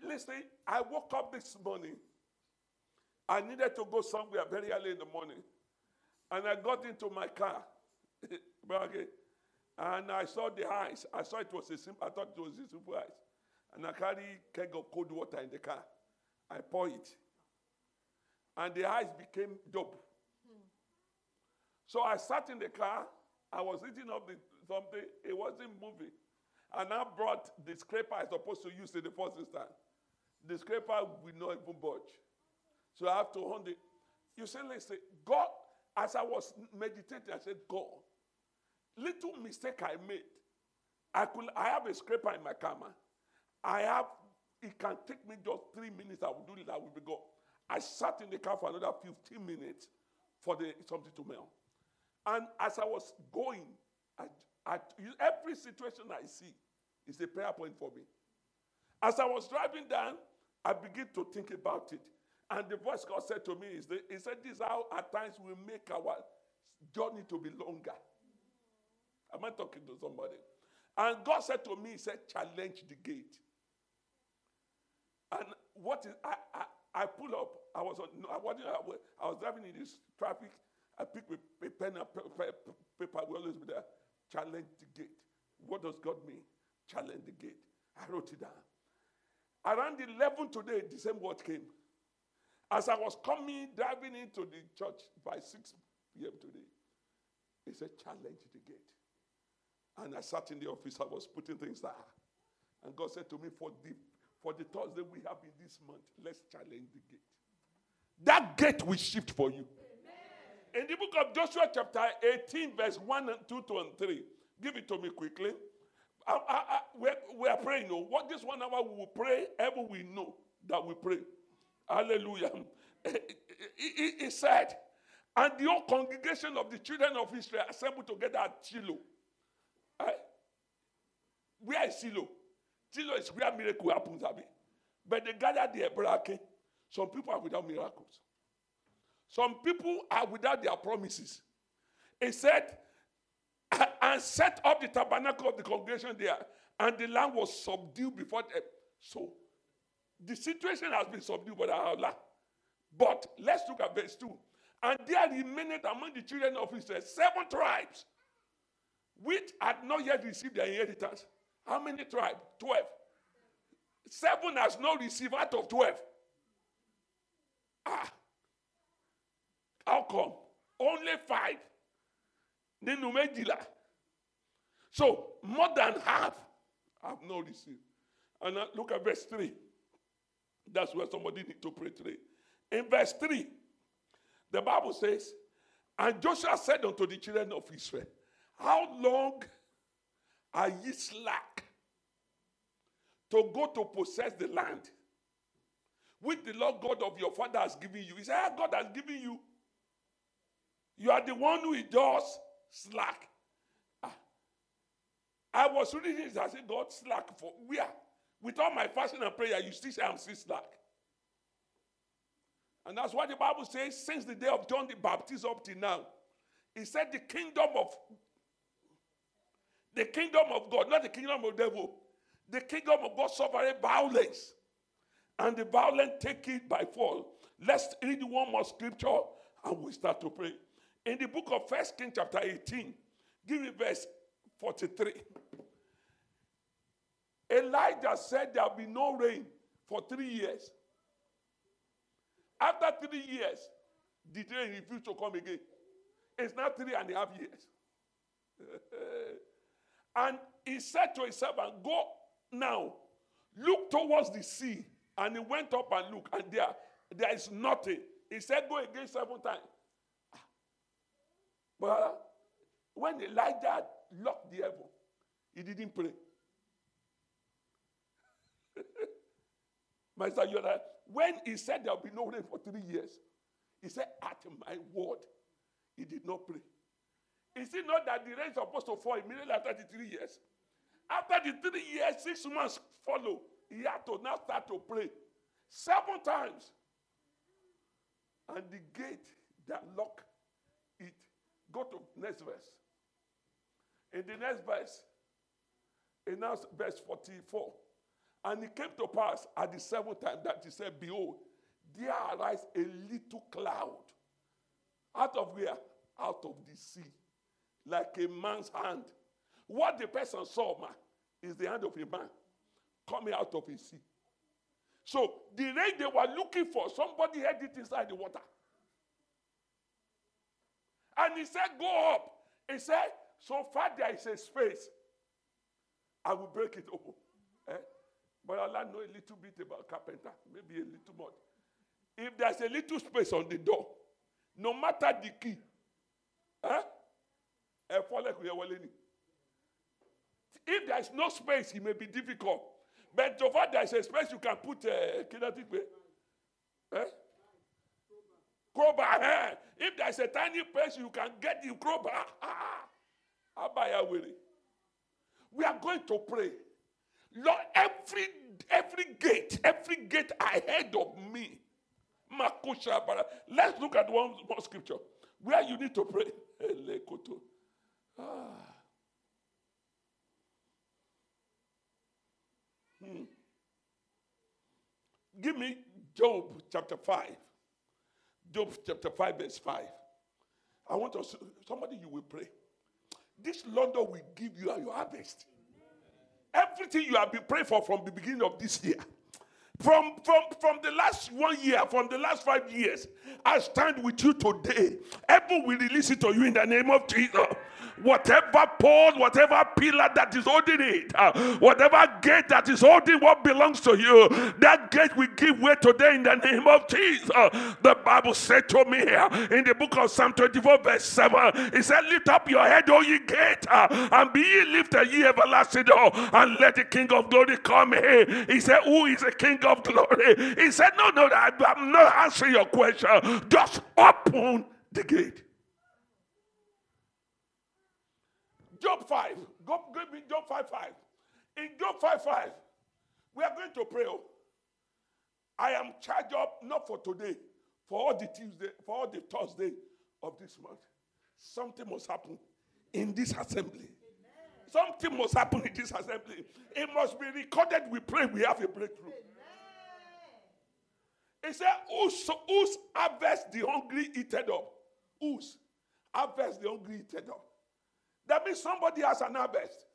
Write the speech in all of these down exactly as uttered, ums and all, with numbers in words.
listen, I woke up this morning. I needed to go somewhere very early in the morning. And I got into my car. Okay. And I saw the ice. I saw it was a simple, I thought it was a simple ice. And I carry keg of cold water in the car. I pour it. And the ice became double. Hmm. So I sat in the car. I was eating up the, something. It wasn't moving. And I brought the scraper I was supposed to use in the first instance. The scraper will not even budge. So I have to hold it. You say, let's say, God, as I was meditating, I said, God, little mistake I made. I could. I have a scraper in my camera. I have, it can take me just three minutes. I will do it. I will be gone. I sat in the car for another fifteen minutes for the something to melt. And as I was going, I, I, every situation I see is a prayer point for me. As I was driving down, I began to think about it. And the voice God said to me is, that, he said, this is how at times we make our journey to be longer. Am I talking to somebody? And God said to me, he said, challenge the gate. And what is, I, I, I pull up, I was on, I wasn't, I was driving in this traffic, I picked a pen and paper, we always be there, challenge the gate. What does God mean? Challenge the gate. I wrote it down. Around eleven today, the same word came. As I was coming, driving into the church by six p.m. today, he said, challenge the gate. And I sat in the office, I was putting things there. And God said to me, for the, for the Thursday we have in this month, let's challenge the gate. That gate will shift for you. Amen. In the book of Joshua chapter eighteen, verse one and two, two and three. Give it to me quickly. I, I, I, we're, we're praying. You know, what this one hour we will pray, ever we know that we pray. Hallelujah. He, he said, and the whole congregation of the children of Israel assembled together at Shiloh. Right? Where is Shiloh? Shiloh is where miracle happens, Abi. But they gathered there, brother. Some people are without miracles. Some people are without their promises. He said, and set up the tabernacle of the congregation there, and the land was subdued before them. So, the situation has been subdued by Allah. But let's look at verse two. And there remained among the children of Israel seven tribes, which had not yet received their inheritance. How many tribes? Twelve. Seven has not received out of twelve. Ah. How come? Only five. So, more than half have not received. And now look at verse three. That's where somebody needs to pray today. In verse three, the Bible says, and Joshua said unto the children of Israel, how long are ye slack to go to possess the land which the Lord God of your father has given you? He said, ah, God has given you. You are the one who is just slack. Ah. I was reading this, I said, God, slack for where? With all my fasting and prayer, you still say I'm still slack. And that's what the Bible says, since the day of John the Baptist up till now. He said the kingdom of the kingdom of God, not the kingdom of the devil. The kingdom of God suffered violence. And the violent take it by force. Let's read one more scripture and we start to pray. In the book of First Kings chapter eighteen, give me verse forty-three. Elijah said there will be no rain for three years. After three years, the rain refused to come again. It's now three and a half years. And he said to his servant, go now, look towards the sea. And he went up and looked, and there, there is nothing. He said, go again seven times. But when Elijah locked the heaven, he didn't pray. My son, you're right. When he said there will be no rain for three years, he said, at my word, he did not pray. Is it not that the rain is supposed to fall immediately after the three years? After the three years, six months follow, he had to now start to pray. Seven times. And the gate that locked it. Go to next verse. In the next verse, in now verse forty-four. And it came to pass at the seventh time that he said, behold, there arise a little cloud. Out of where? Out of the sea. Like a man's hand. What the person saw, man, is the hand of a man coming out of a sea. So the rain they were looking for, somebody had it inside the water. And he said, go up. He said, so far there is a space. I will break it open. Eh? But Allah know a little bit about carpenter, maybe a little more. If there's a little space on the door, no matter the key, eh? If there is no space, it may be difficult. But so far there is a space you can put a kinetic way. Eh? Crowbar. Eh? If there is a tiny place, you can get the crowbar. Ah, we are going to pray. Lord, every every gate, every gate ahead of me. Let's look at one more scripture where you need to pray. Ah. Hmm. Give me Job chapter five. Job chapter five, verse five. I want us, somebody you will pray. This London will give you your harvest. Everything you have been praying for from the beginning of this year. From, from, from the last one year, from the last five years, I stand with you today. Heaven will release it to you in the name of Jesus. Whatever pole, whatever pillar that is holding it, uh, whatever gate that is holding what belongs to you, that gate will give way today in the name of Jesus. Uh, the Bible said to me here in the book of Psalm twenty-four, verse seven, it said, lift up your head, O ye gate, uh, and be ye lifted, ye everlasting door, and let the King of glory come here. He said, who is the King of glory? He said, no, no, I'm not answering your question. Just open the gate. Job five. Go, go Job five five. In Job five five, we are going to pray. I am charged up not for today, for all the Tuesday, for all the Thursday of this month. Something must happen in this assembly. Amen. Something must happen in this assembly. It must be recorded. We pray. We have a breakthrough. It said, whose, whose harvest the hungry eated up? Whose harvest the hungry eated up? That means somebody has an harvest.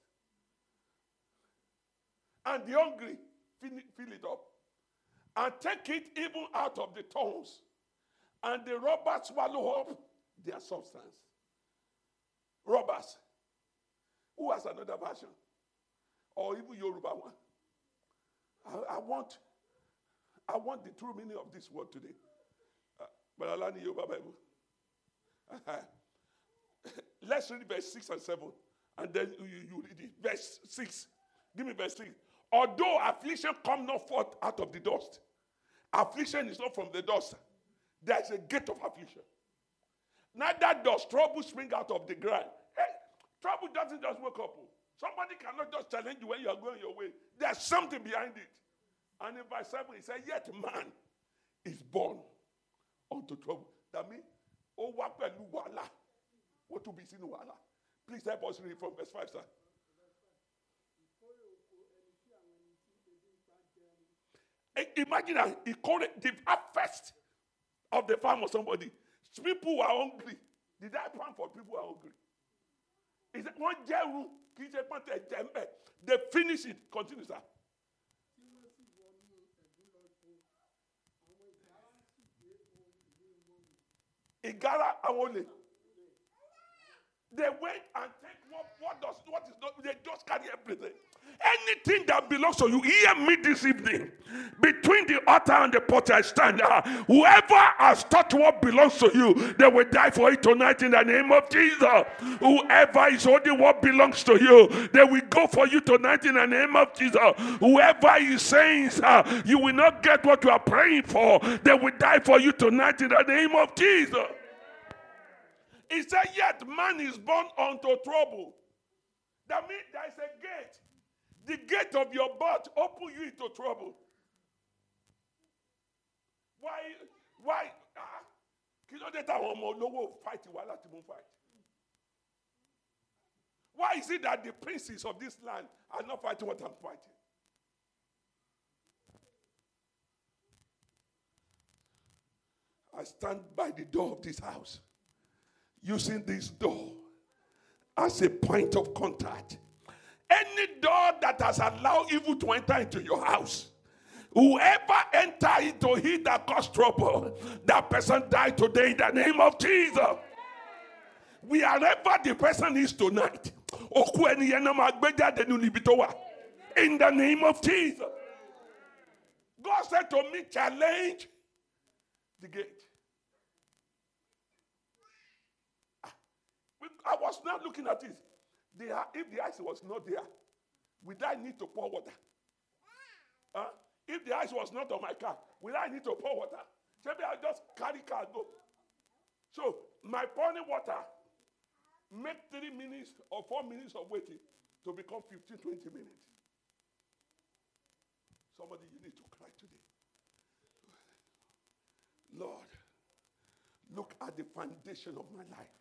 And the hungry fill it, fill it up. And take it even out of the thorns. And the robbers swallow up their substance. Robbers. Who has another version? Or even Yoruba one? I, I want I want the true meaning of this word today. Uh, but I'll learn Yoruba Bible. Let's read verse six and seven. And then you, you read it. Verse six. Give me verse six. Although affliction come not forth out of the dust. Affliction is not from the dust. There is a gate of affliction. Neither does trouble spring out of the ground. Hey, trouble doesn't just wake up. Somebody cannot just challenge you when you are going your way. There's something behind it. And in verse seven, he said, yet man is born unto trouble. That means, oh, what what to be seen wala. Please help us read from verse five, sir. Imagine that he called it the harvest of the farm of somebody. People who are hungry. Did I plan for people who are hungry? He said, one jeru, they finish it. Continue, sir. Igara Awole. They went and take what, what does what is not, they just carry everything. Anything that belongs to you, hear me this evening. Between the altar and the portal I stand. Uh, whoever has touched what belongs to you, they will die for it tonight in the name of Jesus. Whoever is holding what belongs to you, they will go for you tonight in the name of Jesus. Whoever is saying uh, you will not get what you are praying for, they will die for you tonight in the name of Jesus. He said, yet man is born unto trouble. That means there is a gate. The gate of your birth open you into trouble. Why? Why? Ah, fight fight. Why is it that the princes of this land are not fighting what I'm fighting? I stand by the door of this house, using this door as a point of contact. Any door that has allowed evil to enter into your house, whoever enter into it that cause trouble, that person die today in the name of Jesus. Wherever the person is tonight, in the name of Jesus. God said to me, challenge the gate. I was not looking at it. The, if the ice was not there, would I need to pour water? Huh? If the ice was not on my car, will I need to pour water? Maybe I'll just carry car and go. So my pouring water make three minutes or four minutes of waiting to become fifteen, twenty minutes. Somebody, you need to cry today. Lord, look at the foundation of my life.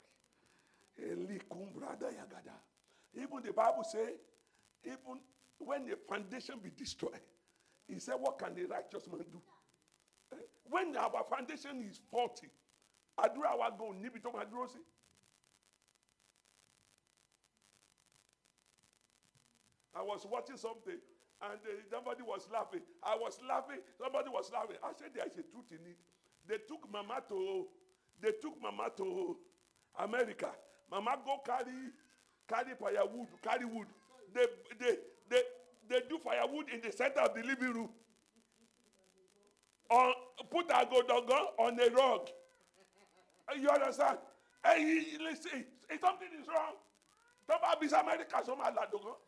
Even the Bible says, even when the foundation be destroyed, he said, what can the righteous man do? When our foundation is faulty, I do our go nibito madrosi. I was watching something and uh, somebody was laughing. I was laughing. Somebody was laughing. I said there is a truth in it. They took Mama to, they took Mama to America. Mama go carry, carry firewood, carry wood. They, they, they, they do firewood in the center of the living room. On put a godogon on a rug. You understand? Hey, listen, if something is wrong, don't be America so much like dogon.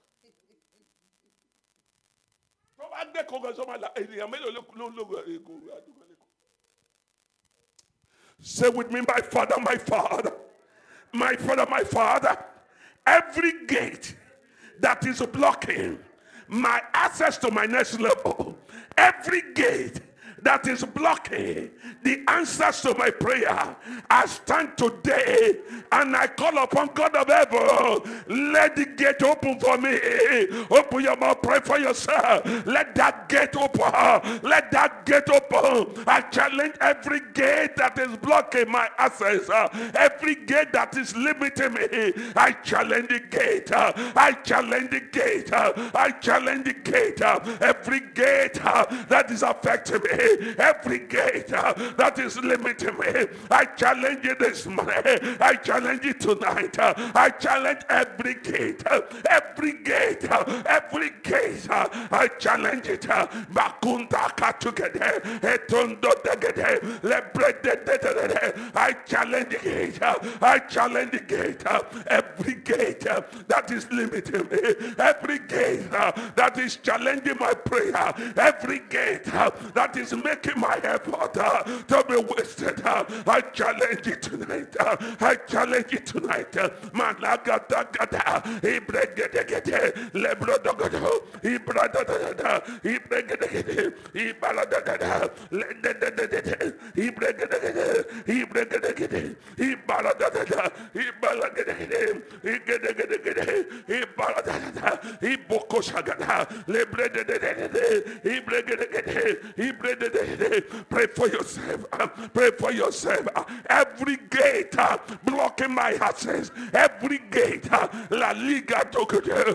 Say with me, my Father, my Father, my Father, my Father, every gate that is blocking my access to my next level, every gate that is blocking the answers to my prayer, I stand today and I call upon God of heaven. Let the gate open for me. Open your mouth, pray for yourself. Let that gate open. Let that gate open. I challenge every gate that is blocking my access. Every gate that is limiting me. I challenge the gate. I challenge the gate. I challenge the gate. Every gate that is affecting me. Every gate uh, that is limiting me, I challenge it this morning. I challenge it tonight. Uh, I challenge every gate, uh, every gate, uh, every gate. Uh, I challenge it. Bakunda katugede, etondo degede, lebrede. I challenge the gate. Uh, I challenge the gate. Uh, every gate uh, that is limiting me, every gate uh, that is challenging my prayer, every gate uh, that is making my effort uh, to be wasted. Uh, I challenge it tonight. Uh, I challenge it tonight. Malagadagada, Ibregedegede, Lebrodogodo, Ibradadada, Ibregedegede, Ibaladagada, Ledededede, Ibregedegede, Ibregedegede, Ibaladadada, Ibalagedegede, Igedegedegede, Ibaladadada, Ibokoshagada, Lebrededede, Ibregedegede, Pray for yourself. Pray for yourself. Every gate uh, blocking my access. Every gate. uh, La Liga Tokoto.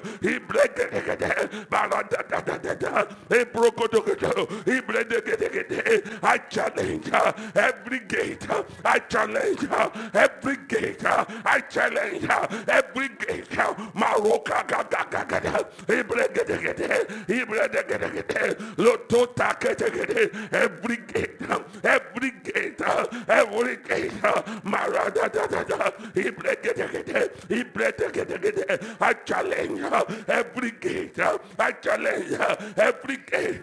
I challenge uh, every gate. uh, I challenge uh, every gate. uh, I challenge uh, every gate. Maroka Gagagagada. Lotota Every gate, every gate, every gate, Marada, I challenge every gate, I challenge every gate.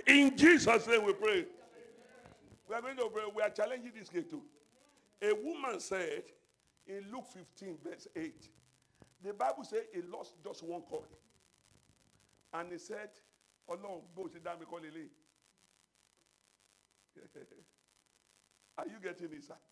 In Jesus' name we pray. We are going to pray. We are challenging this gate too. A woman said in Luke fifteen, verse eight, the Bible says he lost just one coin. And he said, oh no, go sit down, call Lily. Are you getting this? Sir?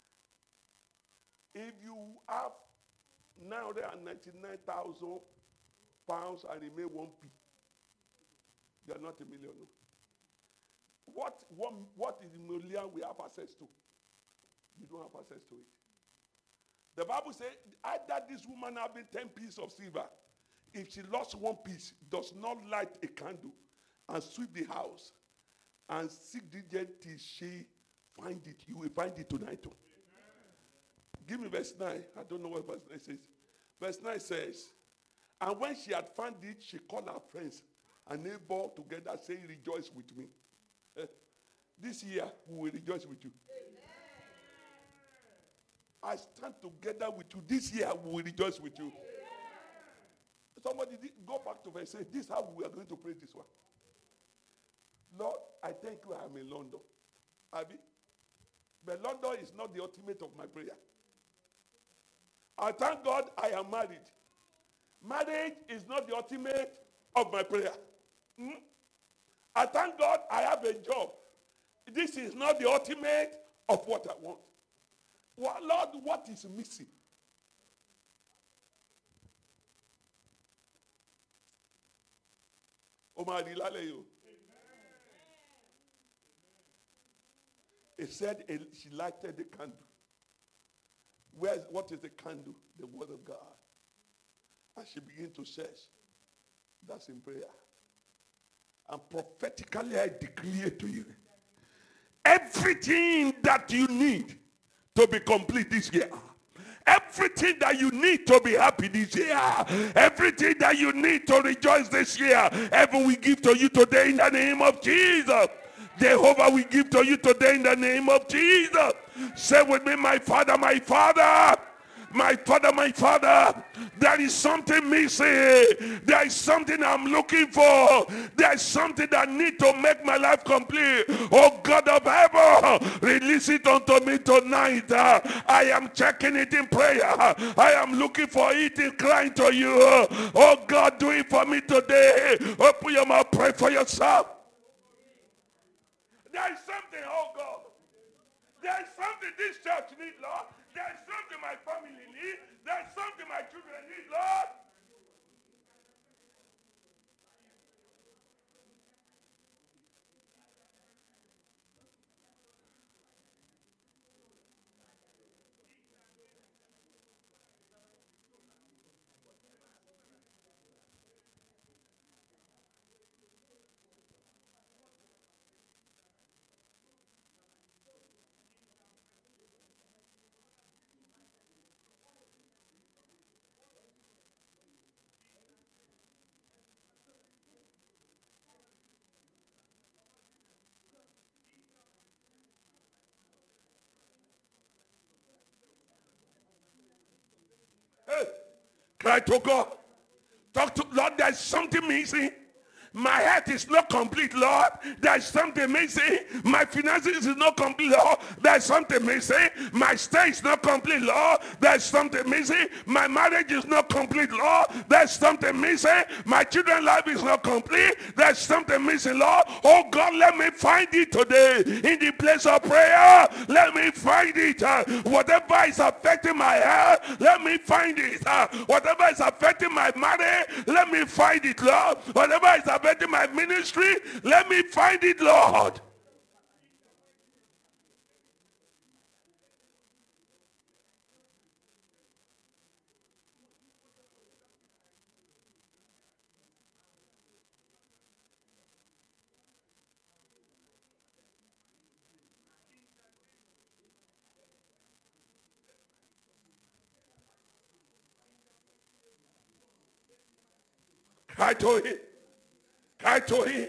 If you have nine hundred ninety-nine thousand pounds and remain one p, you are not a millionaire. What, what, what is the million we have access to? You don't have access to it. The Bible says, either this woman having ten pieces of silver, if she lost one piece, does not light a candle and sweep the house and seek diligently till she find it. You will find it tonight too. Give me verse nine. I don't know what verse nine says. Verse nine says, and when she had found it, she called her friends and neighbors together, saying, rejoice with me. This year, we will rejoice with you. I stand together with you. This year, we will rejoice with you. Somebody did, go back to verse eight. This is how we are going to pray this one. Lord, I thank you I am in London. Abi? But London is not the ultimate of my prayer. I thank God I am married. Marriage is not the ultimate of my prayer. Hmm? I thank God I have a job. This is not the ultimate of what I want. Well, Lord, what is missing? He said she lighted the candle. Where is, what is the candle? The word of God. And she began to search. That's in prayer. And prophetically I declare to you, everything that you need to be complete this year, everything that you need to be happy this year, everything that you need to rejoice this year, heaven we give to you today in the name of Jesus. Jehovah we give to you today in the name of Jesus. Say with me, my Father, my Father. My Father, my Father, there is something missing. There is something I'm looking for. There is something that need to make my life complete. Oh God of heaven, release it unto me tonight. Uh, I am checking it in prayer. I am looking for it in crying to you. Oh God, do it for me today. Open your mouth, pray for yourself. There is something, oh God. There is something this church needs, Lord. There is something my family needs. There is something my children need, Lord. Hey, cry to God. Talk to Lord, there's something missing. My health is not complete, Lord. There's something missing. My finances is not complete, Lord. There's something missing. My stay is not complete, Lord. There's something missing. My marriage is not complete, Lord. There's something missing. My children's life is not complete. There's something missing, Lord. Oh God, let me find it today in the place of prayer. Let me find it. Uh, whatever is affecting my health, let me find it. Uh, whatever is affecting my marriage, let me find it, Lord. Whatever is affecting my ministry, let me find it, Lord. Cry to him. Cry to him.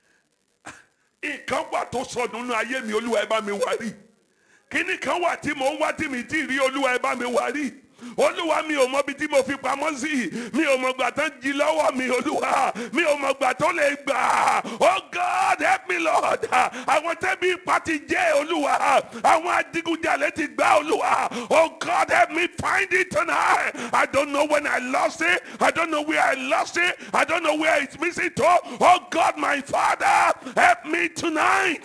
Nǹkan wà tó sọ nínú ayé mi, Olúwa ẹ bá mi wá rí. Kíni kan wà tí mò ń wá tí mi tí rí, Olúwa ẹ bá mi wá rí. Olúwa mi ò mọ ibi tí mo fi pamọ́ sí. Mi ò mọ ìgbà tán jí lọ́wọ́ mi Olúwa. Mi ò mọ ìgbà tó lè gbà. Oh God, help me Lord. Àwọn tẹ́bí ipa ti jẹ́ Olúwa. Àwọn adigunjalè ti gbá Olúwa. Oh God, help me find it tonight. I don't know when I lost it. I don't know where I lost it. I don't know where it's missing to. Oh God, my Father, help me tonight.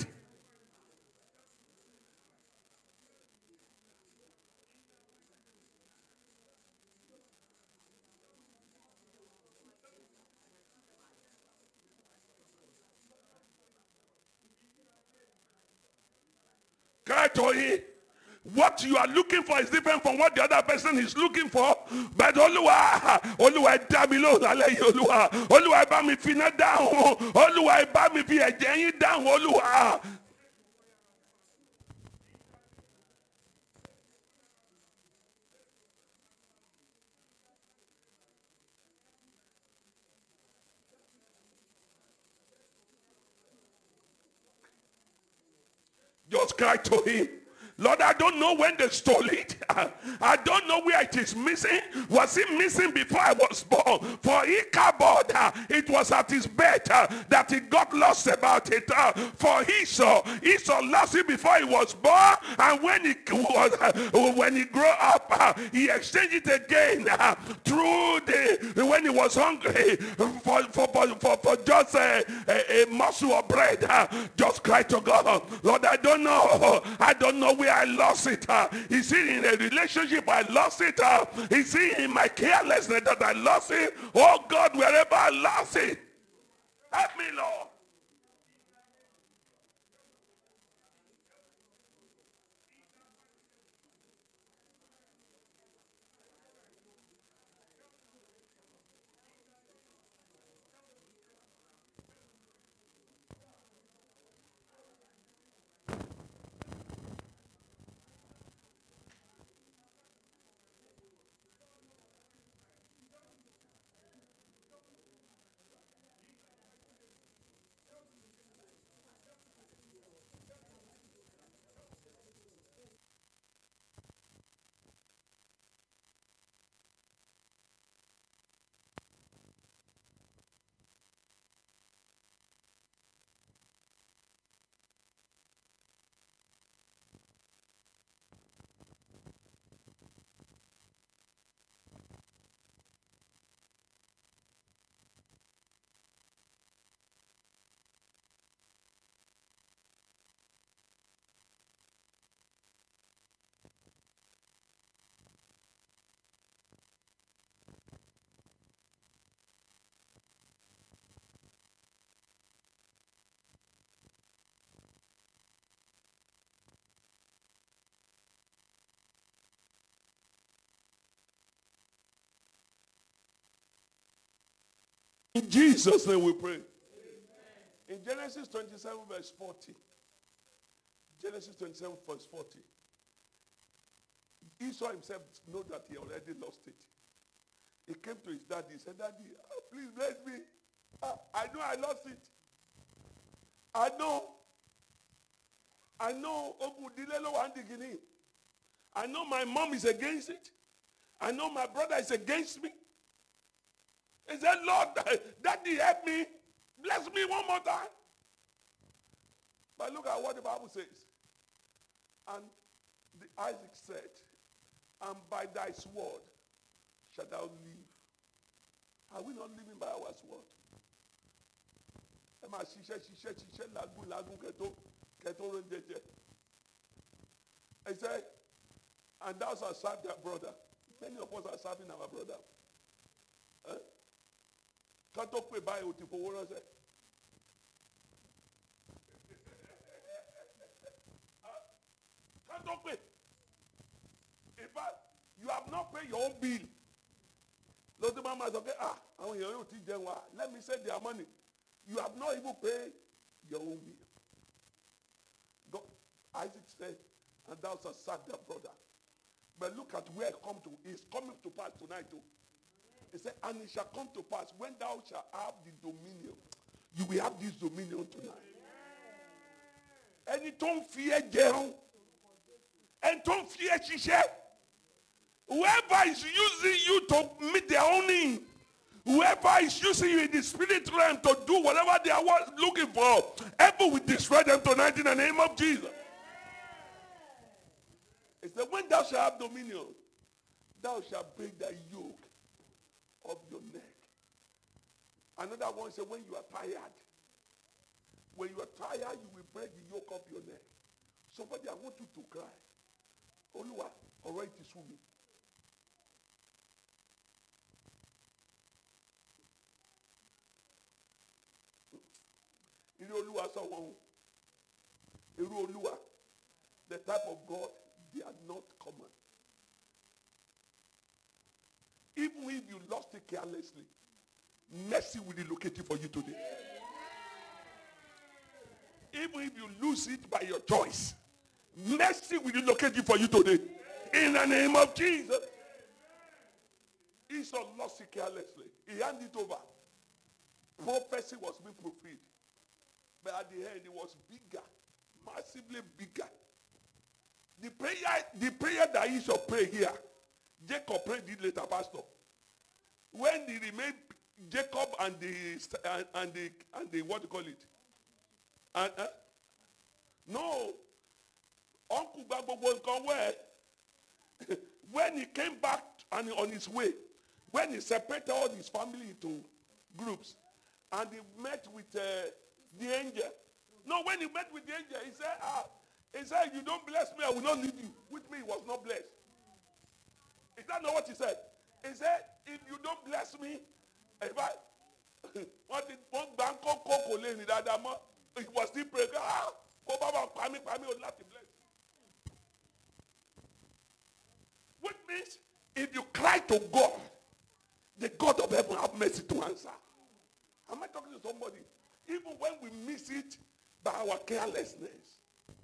Cry to him. What you are looking for is different from what the other person is looking for. But Olúwa, Olúwa ẹ dá mi lóhùn lálẹ́ yìí Olúwa. Olúwa ẹ bá mi fi iná dáhùn. Olúwa ẹ bá mi fi ẹ̀jẹ̀ yín dáhùn Olúwa. Just cry to him. Lord, I don't know when they stole it. I don't know where it is missing. Was it missing before I was born? For Ichabod, it was at his bed that he got lost about it. For Esau, Esau lost it before he was born, and when he was, when he grew up, he exchanged it again through the when he was hungry for for for, for just a, a, a morsel of bread. Just cry to God, Lord, I don't know. I don't know where I lost it. Uh, is it in a relationship I lost it? Uh, is it in my carelessness that I lost it? Oh God, wherever I lost it, help me, Lord. In Jesus' name we pray. Amen. In Genesis twenty-seven verse forty. Genesis twenty-seven verse forty. Esau himself knew that he already lost it. He came to his daddy. He said, Daddy, oh, please bless me. Uh, I know I lost it. I know. I know. I know my mom is against it. I know my brother is against me. He said, Lord, Daddy, help me. Bless me one more time. But look at what the Bible says. And the Isaac said, and by thy sword shalt thou live. Are we not living by our sword? He said, and thou shalt serve thy brother. Many of us are serving our brother. Huh? Can't talk by you to say. Can't talk with. In fact, you have not paid your own bill. Lot of mama is okay. Ah, I want you to teach them why. Let me send their money. You have not even paid your own bill. God, Isaac said, and thou shalt serve thy brother. But look at where it come to. It's coming to pass tonight too. He said, and it shall come to pass when thou shalt have the dominion. You will have this dominion tonight. And it don't fear jail. And don't fear ṣiṣẹ́. Whoever is using you to meet their own need, whoever is using you in the spirit realm to do whatever they are looking for, heaven will destroy them tonight in the name of Jesus. It said, when thou shalt have dominion, thou shalt break the yoke of your neck. Another one said, when you are tired, when you are tired, you will break the yoke of your neck. Somebody, I want you to cry. Oluwa, all right, it's for me. Iru Oluwa someone. Iru Oluwa, the type of God, they are not common. Even if you lost it carelessly, mercy will relocate it for you today. Even if you lose it by your choice, mercy will relocate it for you today. In the name of Jesus. Esau lost it carelessly. He handed it over. Prophecy was being fulfilled. But at the end, it was bigger. Massively bigger. The prayer, the prayer that Esau prayed here, Jacob prayed it later, Pastor. When he remained Jacob and the and, and the and the what do you call it? And uh, no, Uncle Bagbo where when he came back and on his way, when he separated all his family into groups, and he met with uh, the angel. No, when he met with the angel, he said, "Ah, he said, you don't bless me, I will not leave you." With me, he was not blessed. Is that not what he said? He said, if you don't bless me, if I what did one bank call he was still praying, ah, which means if you cry to God, the God of heaven have mercy to answer. Am I talking to somebody? Even when we miss it by our carelessness.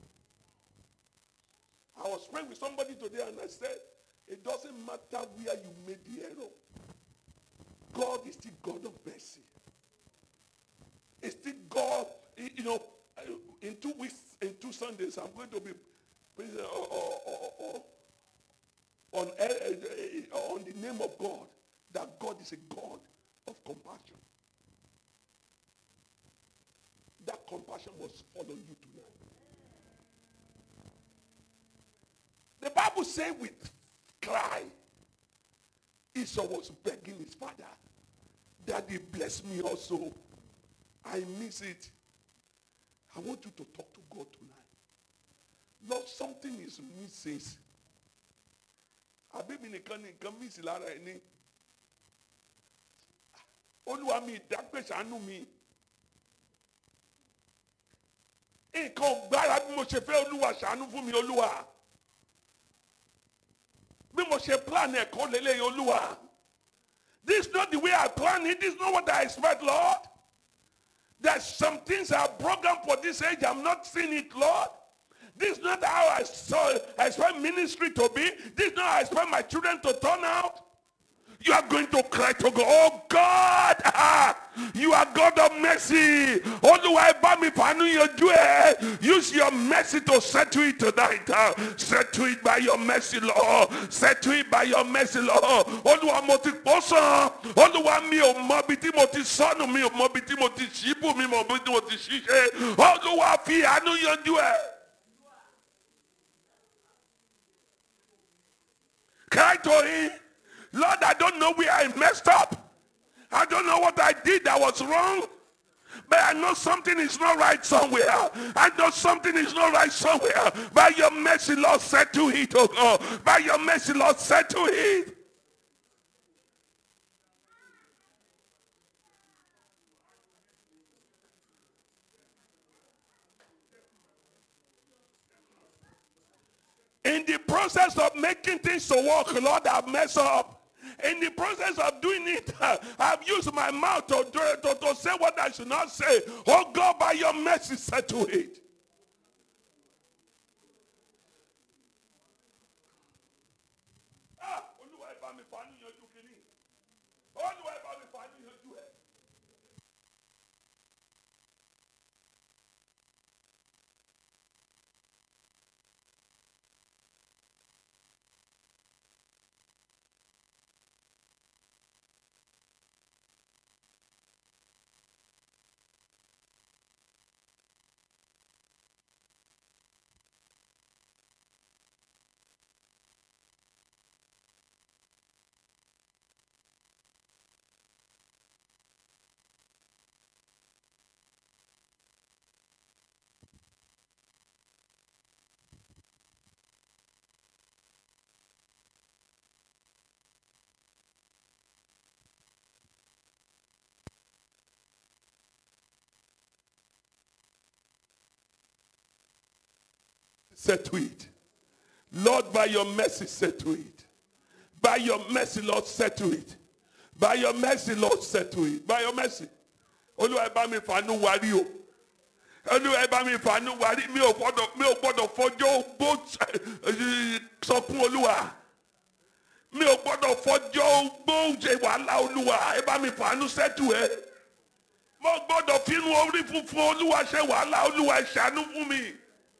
I was praying with somebody today and I said, it doesn't matter where you made the error. God is still God of mercy. It's still God, you know, in two weeks, in two Sundays, I'm going to be preaching on, on the name of God, that God is a God of compassion. That compassion must follow you tonight. The Bible says with cry, Esau was begging his father, Daddy, bless me also. I miss it. I want you to talk to God tonight. Lord, something is missing. Àbí mi nìkan ni nǹkan miss lára ẹni. Olúwa mi dápẹ́ ṣàánú mi. Nǹkan gbára bí mo ṣe fẹ́ Olúwa ṣàánú fún mi Olúwa. Bí mo ṣe plan ẹ̀kọ́ lélẹ̀ Olúwa. This is not the way I planned it. This is not what I expect, Lord. There's some things I have programmed for this age. I'm not seeing it, Lord. This is not how I saw I expect ministry to be. This is not how I expect my children to turn out. You are going to cry to God. Oh God, ah, you are God of mercy. Use your mercy to settle it tonight. Uh, settle it by your mercy, Lord. Settle it by your mercy, Lord. Olúwa mo ti posan. Olúwa mi ò mọ bí tí mo ti sọnù, mi ò mọ bí tí mo ti ṣíbù, mi ò mọ bí tí mo ti ṣiṣẹ́. Olúwa fi àánú yanjú ẹ̀. Cry to him. Lord, I don't know where I messed up. I don't know what I did that was wrong. But I know something is not right somewhere. I know something is not right somewhere. By your mercy, Lord, settle it, oh God. By your mercy, Lord, settle it. In the process of making things to work, Lord, I've messed up. In the process of doing it, uh, I've used my mouth to, to, to say what I should not say. Oh God, by your mercy, settle it. settle it. Lord, by your mercy, settle it. By your mercy, Lord, settle it. By your mercy, Lord, settle it. By your mercy. Olúwa ẹ bá mi fàánú wárí o. Olúwa ẹ bá mi fàánú wárí. Mi ò gbọ́dọ̀ mi ò gbọ́dọ̀ fọjọ́ ogbó sọ fún Olúwa. Mi ò gbọ́dọ̀ fọjọ́ ogbó ṣe wàhálà Olúwa. Ẹ bá mi fàánú settle ẹ. Mo gbọ́dọ̀ fínú orí funfun Olúwa ṣe wàhálà Olúwa ẹ ṣàánú fún mi.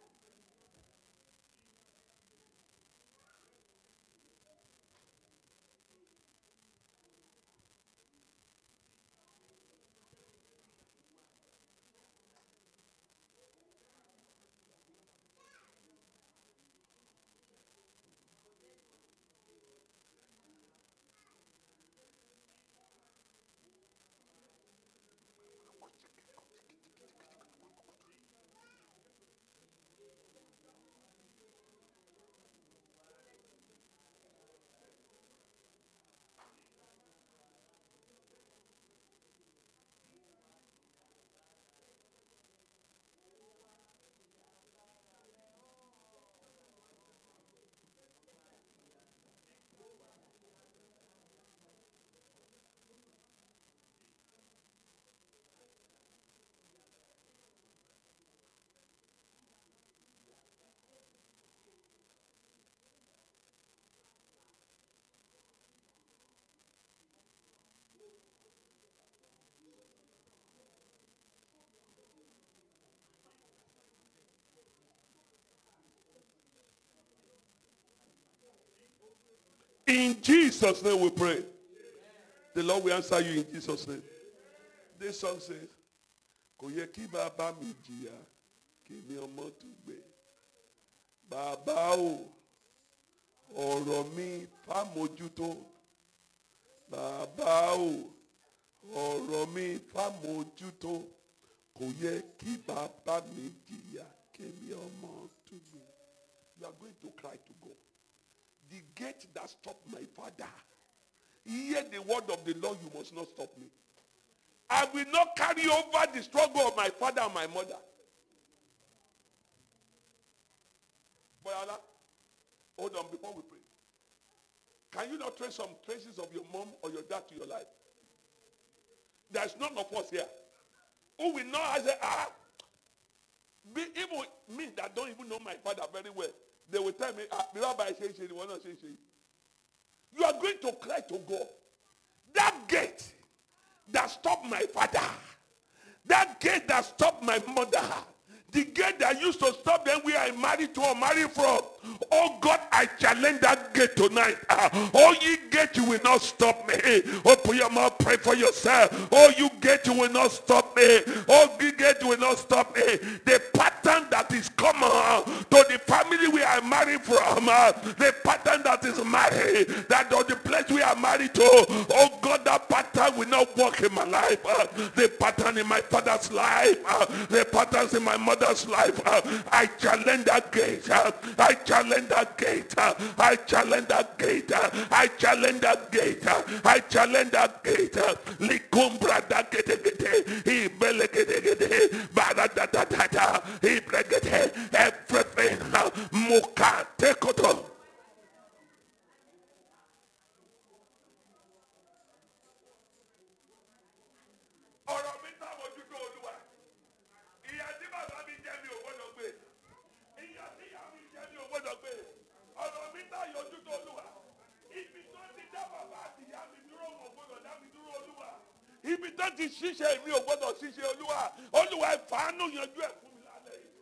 In Jesus' name we pray. The Lord will answer you in Jesus' name. This song says, Kò yẹ kí bàbá mi jìyà, kí mi ọmọ tún gbé. Bàbá o, ọ̀rọ̀ mi fámójútó. Bàbá o, ọ̀rọ̀ mi fámójútó. Kò yẹ kí bàbá mi jìyà, kí mi ọmọ tún gbé. You are going to cry to God. The gate that stopped my father. Hear the word of the Lord, you must not stop me. I will not carry over the struggle of my father and my mother. But Allah, hold on before we pray. Can you not trace some traces of your mom or your dad to your life? There's none of us here who will not say, ah, be, even me that don't even know my father very well. They will tell me, ah, you are going to cry to God. That gate that stopped my father, that gate that stopped my mother, the gate that used to stop them where I married to or married from. Oh God, I challenge that gate tonight. Uh, oh, you gate, you will not stop me. Open your mouth, pray for yourself. Oh, you gate, you will not stop me. Oh, you gate, you will not stop me. The pattern that is common uh, to the family we are married from, uh, the pattern that is married, that of the place we are married to. Oh God, that pattern will not work in my life. Uh, the pattern in my father's life, uh, the patterns in my mother's life. Uh, I challenge that gate. Uh, I challenge that gate. Uh, I challenge that gate. Uh, I challenge that gate. Uh, I challenge that gate. Likumbra da gete gete. He bele gete gete. Bada da da da da. He bregete. Everything. Muka tekoto. Ibi tó ti ṣiṣẹ́ mi ò gbọ́dọ̀ ṣiṣẹ́ Olúwa. Olúwa ẹ fàánú yanjú ẹ̀ fún mi lálẹ́ yìí.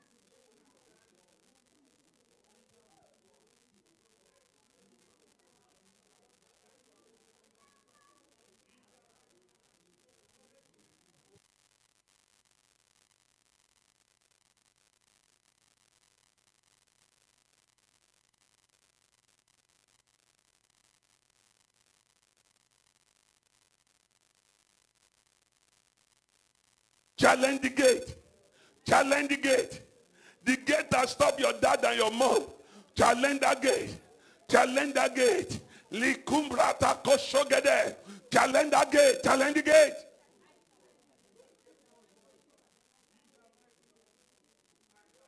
Challenge the gate. Challenge the gate. The gate that stop your dad and your mom. Challenge that gate. Challenge that gate. Likumbrata koshogede. Challenge that gate. Challenge the gate.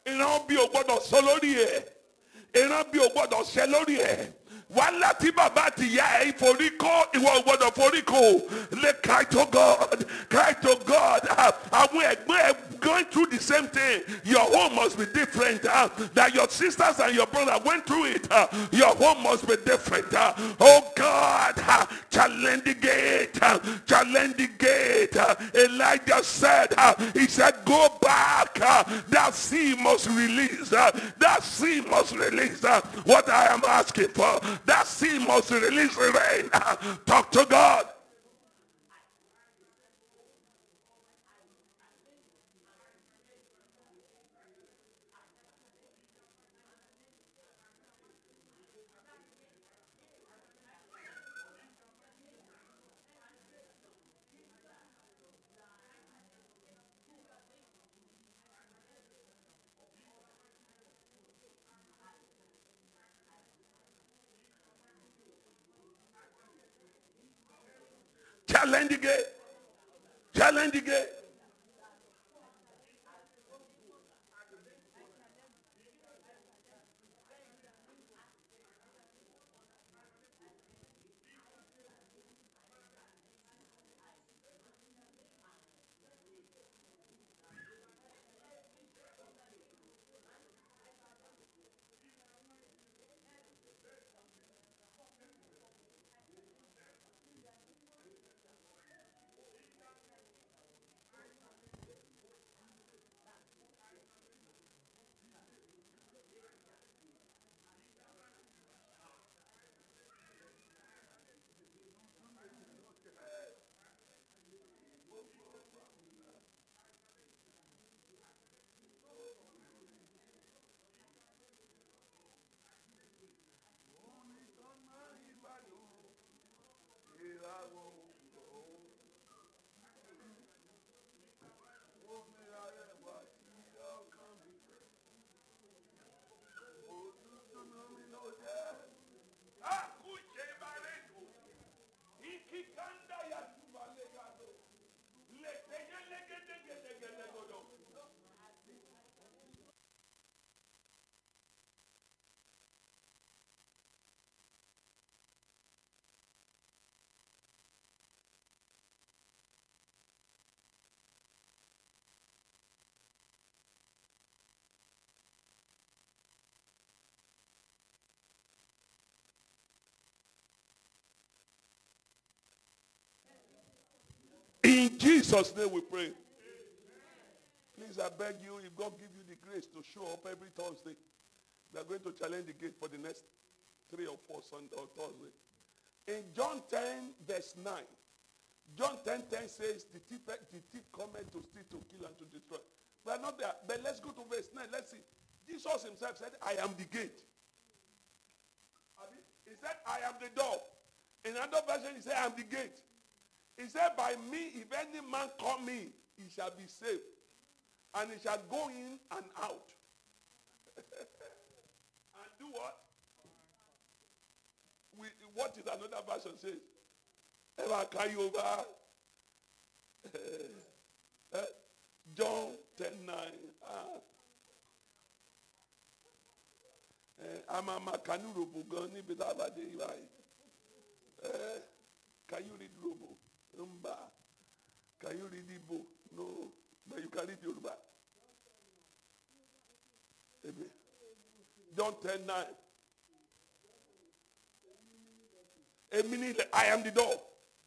ìran bí o gbọ́dọ̀ sọ lórí ẹ̀. ìran bí o gbọ́dọ̀ ṣẹ lórí ẹ̀. wàhálà tí bàbá àti ìyá ẹ̀ forí kó ìwọ ò gbọ́dọ̀ forí kó. Lè cry to God, cry to God. Àwọn ẹ̀gbọ́n ẹ̀ going through the same thing. Your home must be different. Uh, that your sisters and your brother went through it. Uh, your home must be different. Uh, oh God, uh, challenge the gate. Uh, challenge the gate. Uh, Elijah said, uh, he said, go back. Uh, that sea must release. Uh, that sea must release uh, what I am asking for. That sea must release rain. Uh, talk to God. Challenge the gate. Challenge the gate. In Jesus' name we pray. Please, I beg you, if God give you the grace to show up every Thursday, we are going to challenge the gate for the next three or four Sunday or Thursday. In John ten, verse nine, John ten, ten says, the thief, the thief cometh to steal, to kill, and to destroy. We are not there. But let's go to verse nine. Let's see. Jesus himself said, I am the gate. He said, I am the door. In another version, he said, I am the gate. He said, by me, if any man come in, he shall be saved. And he shall go in and out. And do what? We, what is another version says? Ever carry over? uh, John ten nine. Ah. Amama kanu robo gani bidaba de right. Can you read robo? Umba. Can you read Igbo? No, but you can read Yoruba. John ten nine. A minute, I am the door.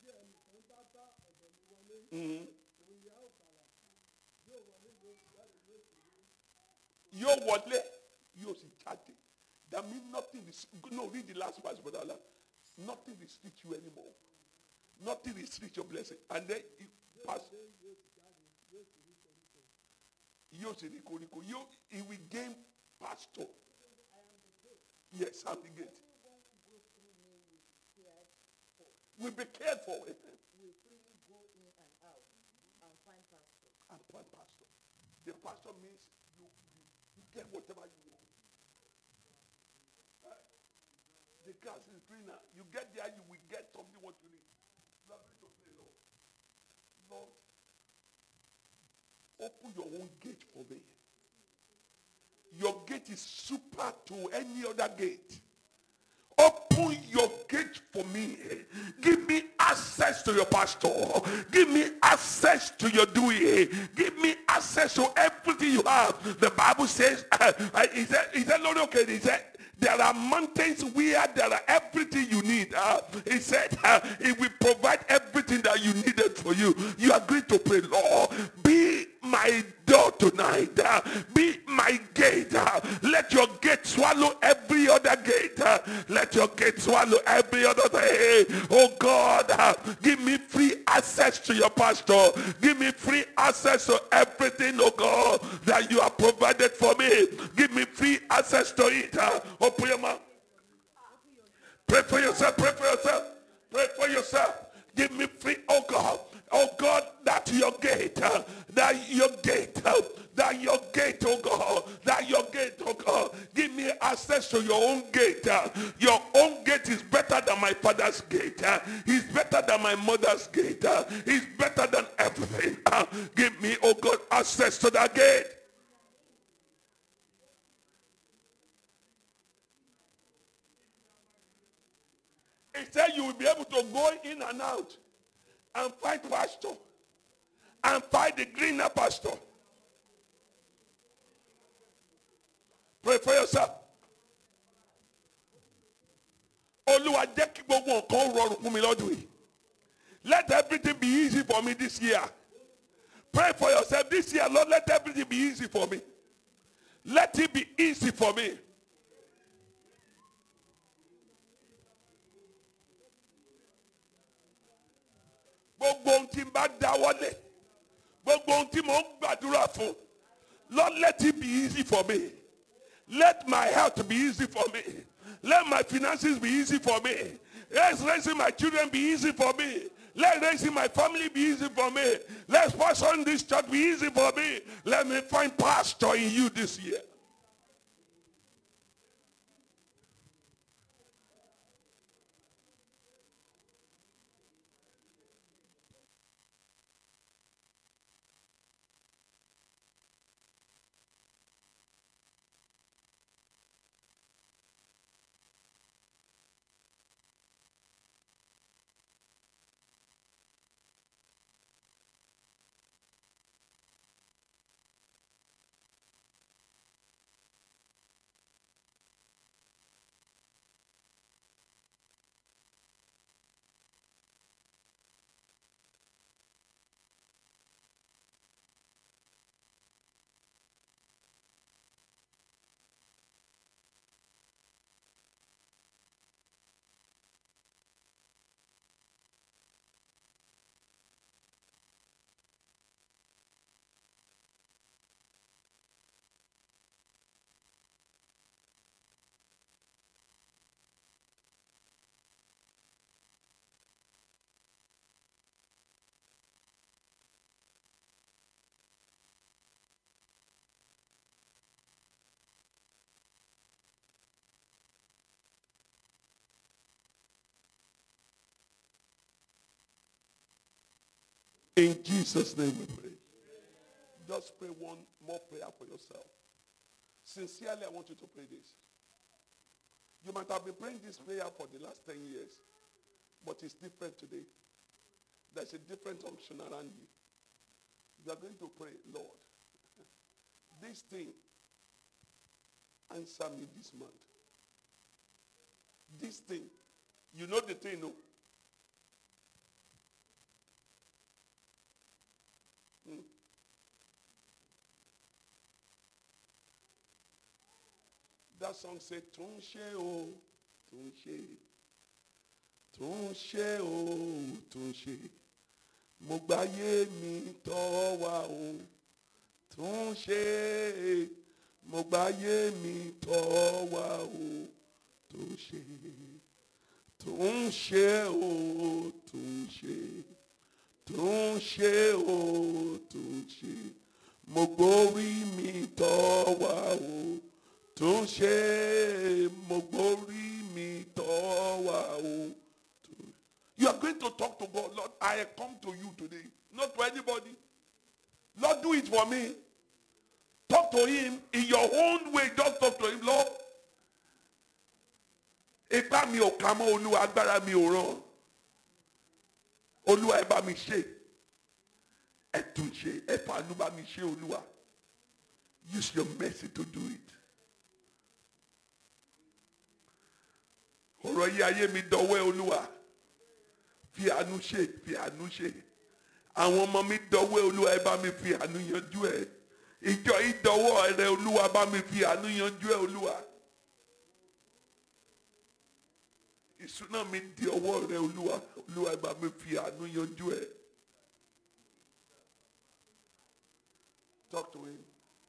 Mm-hmm. Yo wale, yo si chate. That means nothing is, no, read the last verse, brother Allah. Nothing restricts you anymore. Nothing restricts your blessing. And then it pass. Yo si riko riko. Yo, he will gain pastor. Yes, I'm the gate. We'll be cared for. We freely go in and out and find pastor. And find pastor. The pastor means you, you, you get whatever you want. Right? The grass is greener. You get there, you will get something what you need. You are going to pray, Lord. Lord, open your own gate for me. your gate is super to any other gate. Open your gate for me. Give me access to your pastor. Give me access to your doing. Give me access to everything you have. The Bible says, uh, uh, he said, he said, Lord, okay, he said, there are mountains where there are everything you need. Uh, he said, uh, he will provide everything that you needed for you. You agree to pray, Lord, be my door tonight. Uh, be my gate. Uh, let your gate swallow every other gate. Uh, let your gate swallow every other thing. Oh God, uh, give me free access to your pastor. Give me free access to everything, oh God, that you have provided for me. Give me free access to it. Uh, open your mouth. Pray for yourself. Pray for yourself. Pray for yourself. Give me free, oh God. Oh God, that your gate, uh, that your gate, uh, that your gate, oh God, that your gate, oh God. Give me access to your own gate. Uh, your own gate is better than my father's gate. Uh, he's better than my mother's gate. Uh, he's better than everything. Uh, give me, oh God, access to that gate. He said you will be able to go in and out and find pastor and find the greener pastor. Pray for yourself. Olúwa jẹ́ kí gbogbo nǹkan rọrùn fún mi lọ́dún yìí. Let everything be easy for me this year. Pray for yourself this year, Lord. Let everything be easy for me. Let it be easy for me. Gbogbo ohun tí n bá dáwọ́lé, gbogbo ohun tí mo ń gbàdúrà fún, Lord, let it be easy for me. Let my health be easy for me. Let my finances be easy for me. Let raising my children be easy for me. Let raising my family be easy for me. Let pastoring this church be easy for me. Let me find pastor in you this year. In Jesus' name we pray. Just pray one more prayer for yourself. Sincerely, I want you to pray this. You might have been praying this prayer for the last ten years, but it's different today. There's a different unction around you. You are going to pray, Lord, this thing, answer me this month. This thing, you know the thing, no? Hmm. That song said, Tunche o, Tunche, Tunche o, Tunche, mo gbáyé mi tọ́ wa o, Tunche, mo gbáyé mi tọ́ wa o, Tunche, Tunche o, Tunche, Tunche o, Tunche, mo gbórí mi tọ́ wa o. Tunche, mogbori mi towa. You are going to talk to God. Lord, I come to you today. Not to anybody. Lord, do it for me. Talk talk to him in your own way. Just talk to him, Lord. Ipá mi ò ká mọ́ Olúwa, agbára mi ò ràn. Olúwa ẹ bá mi ṣe. Ẹ tún ṣe. Ẹ fàánú bá mi ṣe Olúwa. Use your mercy to do it. Ọ̀rọ̀ yìí ayé mi dọwọ́ ẹ Olúwa. Fi àánú ṣe, fi àánú ṣe. Àwọn ọmọ mi dọwọ́ ẹ Olúwa, ẹ bá mi fi àánú yanjú ẹ. Ìjọ yìí dọwọ́ rẹ Olúwa, bá mi fi àánú yanjú ẹ Olúwa. Ìṣúná mi di ọwọ́ rẹ Olúwa, Olúwa ẹ bá mi fi àánú yanjú ẹ. Talk to him.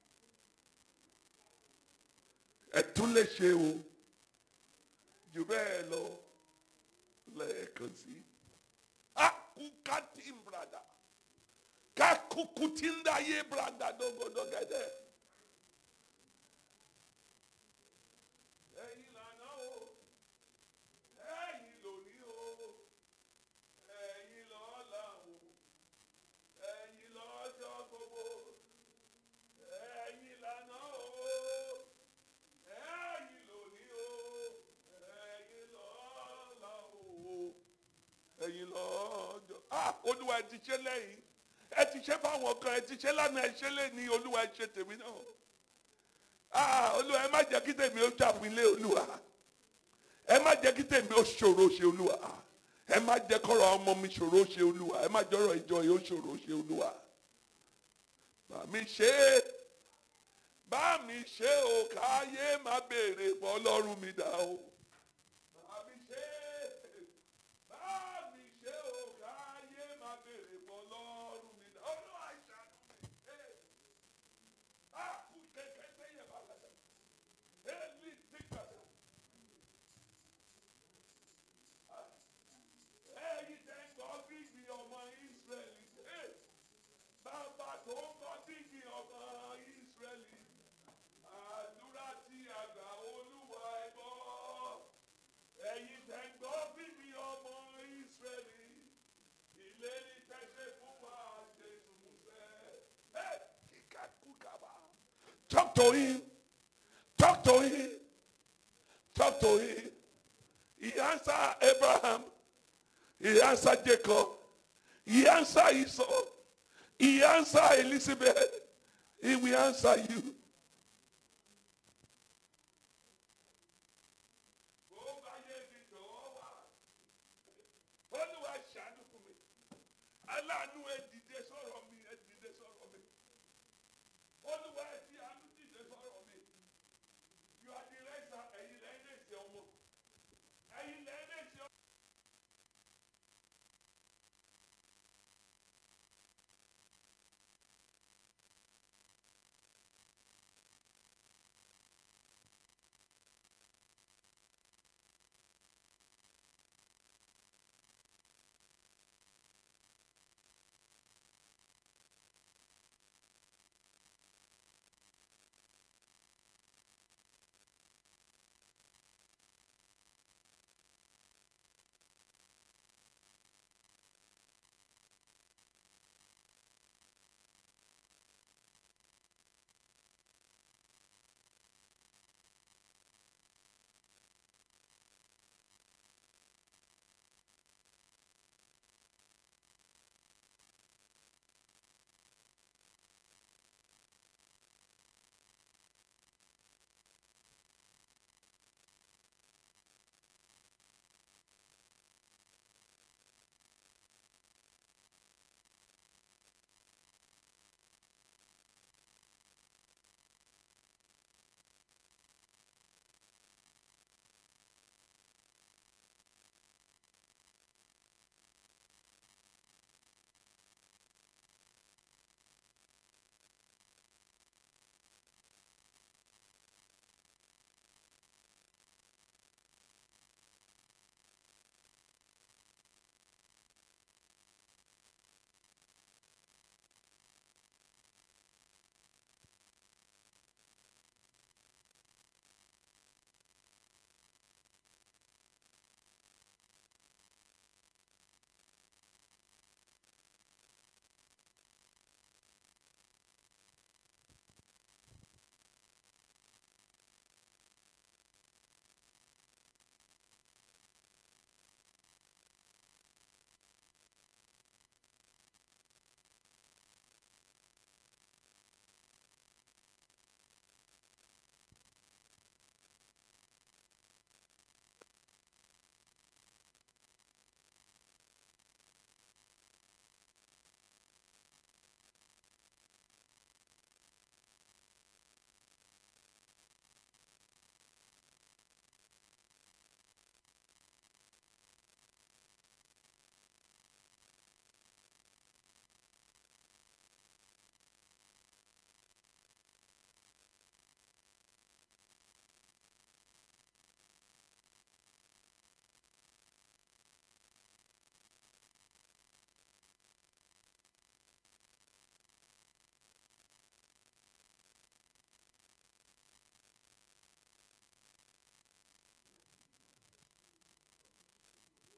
Ẹ tún lè ṣe o. Jù bẹ́ẹ̀ lọ lẹ́ẹ̀kan sí. Akukatim brada. Kakukutinda ye brada dogodogede. Ẹ̀yin lànà o. Ẹ̀yin lónìí o. Ẹ̀yin lọ́la o. Ẹ̀yin lọ́jọ́ gbogbo. Ẹ̀yin lànà o. Ẹ̀yin lónìí o. Ẹ̀yin lọ́la o. Ẹ̀yin lọ́jọ́. Ah, Olúwa ẹ ti ṣe lẹ́yìn. Ẹ ti ṣe fáwọn kan, ẹ ti ṣe lánàá, ẹ ṣe lé ní Olúwa ẹ ṣe tèmi náà. Ah, Olúwa ẹ má jẹ́ kí tèmi ó jàpínlẹ̀ Olúwa. Ẹ má jẹ́ kí tèmi ó ṣòro ṣe Olúwa. Ẹ má jẹ́ kọ́rọ̀ ọmọ mi ṣòro ṣe Olúwa. Ẹ má jọ́rọ̀ ìjọ yìí ó ṣòro ṣe Olúwa. Bá mi ṣe é. Bá mi ṣe o, káyé má béèrè pọ̀ Ọlọ́run mi dá o. Bá mi ṣe é. Bá mi ṣe o, káyé má béèrè pọ̀ Ọlọ́run mi dá. Olúwa ìṣàánú mi. Ah, kú kẹ̀kẹ́ sẹ́yìn bàbá. Eli tíkàdá. Ẹ̀yin tẹ́ ń gbọ́ bíbí ọmọ Ísírẹ́lì. Bàbá tó ń gbọ́ bíbí ọmọ Ísírẹ́lì. Àdúrà tí a gbà Olúwa ẹ gbọ́. Ẹ̀yin tẹ́ ń gbọ́ bíbí ọmọ Ísírẹ́lì. Ìlérí tẹ́ ṣe fún wa Jésù músẹ́. Kíkàkúkàbà. Talk to him. Talk to him. Talk to him. He answered Abraham. He answered Jacob. He answered Esau. He answered Elizabeth. He will answer you. Olúwa ṣàánú fún mi. Aláàánú ẹ dìde sọ̀rọ̀ mi, ẹ dìde sọ̀rọ̀ mi. Olúwa ẹ fi àánú dìde sọ̀rọ̀ mi. You are the raiser, ẹ̀yin lẹ́yìn lè ṣe ọmọ. Ẹ̀yin lẹ́yìn lè ṣe ọmọ.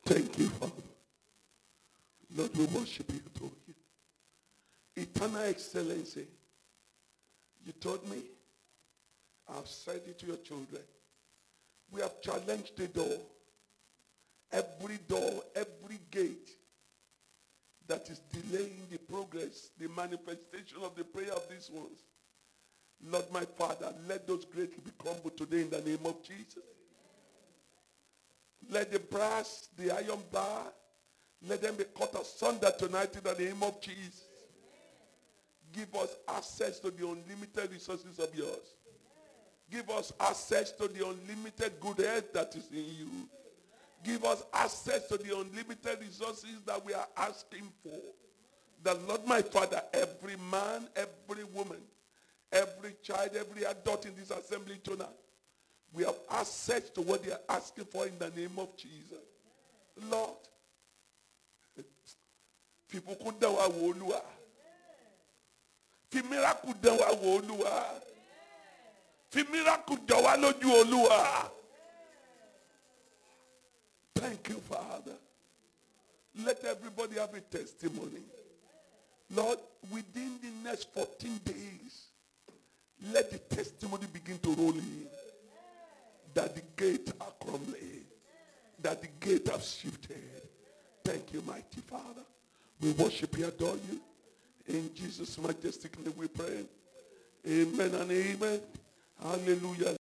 Thank you, Father. Lord, we worship you, adore you. Eternal excellency. You told me, I've said it to your children. We have challenged the door. Every door, every gate that is delaying the progress, the manifestation of the prayer of these ones. Lord, my Father, let those gates be crumbled today in the name of Jesus. Let the brass, the iron bar, let them be cut asunder tonight in the name of Jesus. Give us access to the unlimited resources of yours. Give us access to the unlimited good health that is in you. Give us access to the unlimited resources that we are asking for. The Lord, my Father, every man, every woman, every child, every adult in this assembly tonight, we have access to what they are asking for in the name of Jesus. Lord, people could do our Olúwa. Fi miracle do our Olúwa. Fi miracle do our Olúwa. Thank you, Father. Let everybody have a testimony. Lord, within the next fourteen days, let the testimony begin to roll in. That the gate are crumbling. That the gate have shifted. Thank you, mighty Father. We worship you, adore you. In Jesus' majestic name we pray. Amen and amen. Hallelujah.